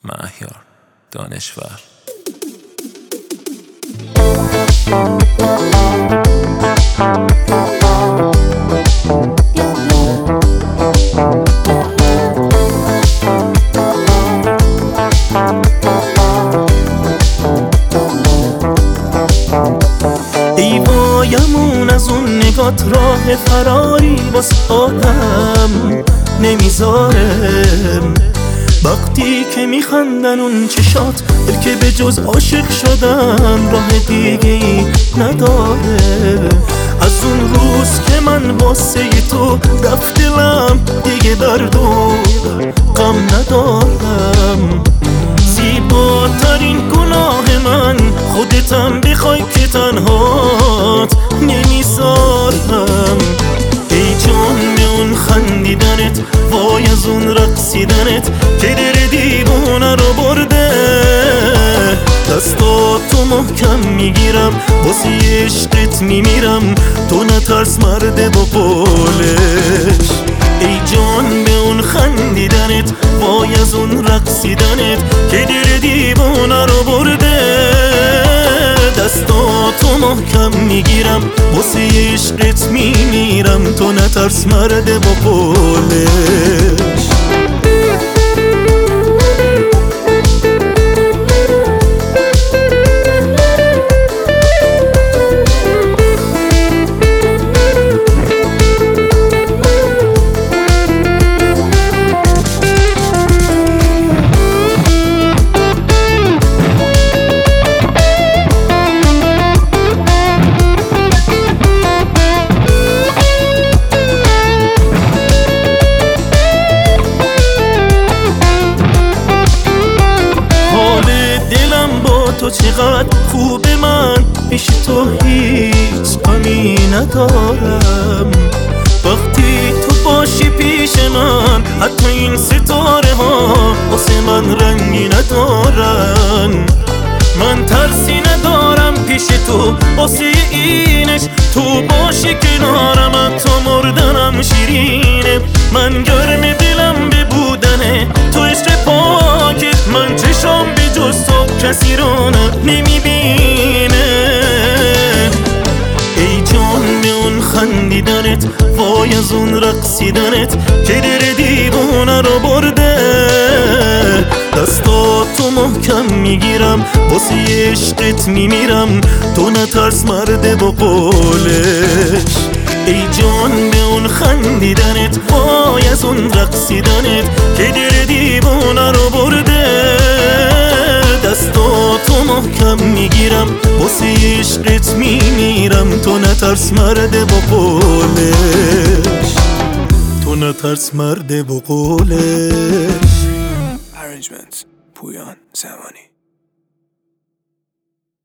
مهیار دانشور. ای وایمون از اون نگات راه فراری واسه آدم نمیذارم. وقتی که میخندن اون چشات دل که به جز عاشق شدن راه دیگه ای نداره. از اون روز که من واسه تو رفت دلم دیگه درد و غم ندارم. زیباترین گناه من خودتم بخوای که تنهات نمیذارم. ای جان به اون خندیدنت، وای از اون رقصیدنت که دل دیوونه رو برده. دستاتو محکم میگیرم واسه عشقت میمیرم، تو نترس مرد با قولش. ای جان به اون خندیدنت، وای از اون رقصیدنت که دل دیوونه رو برده. دستاتو محکم میگیرم واسه عشقت میمیرم، تو نترس مرد با قولش. تو چقدر خوبه، من پیش تو هیچ غمی ندارم. وقتی تو باشی پیش من حتی این ستاره ها واسه من رنگی ندارن. من ترسی ندارم پیش تو واسه اینش، تو باشی کنارم تو مردنم شیرینه. من گرم دلم به بودنه تو عشق پاکت، من چشم به جز تو کسی رو نمیبینه. ای جان به اون خندیدنت، وای از اون رقصیدنت که دل دیوونه رو برده. دستاتو محکم میگیرم واسه عشقت میمیرم، تو نترس مرد با قولش. ای جان به اون خندیدنت، وای از اون رقصیدنت که دل دیوونه رو برده. دستاتو محکم میگیرم واسه عشقت میمیرم، تو نترس مرد با قولش. تو نترس مرد با قولش. Arrangements پویان زمانی.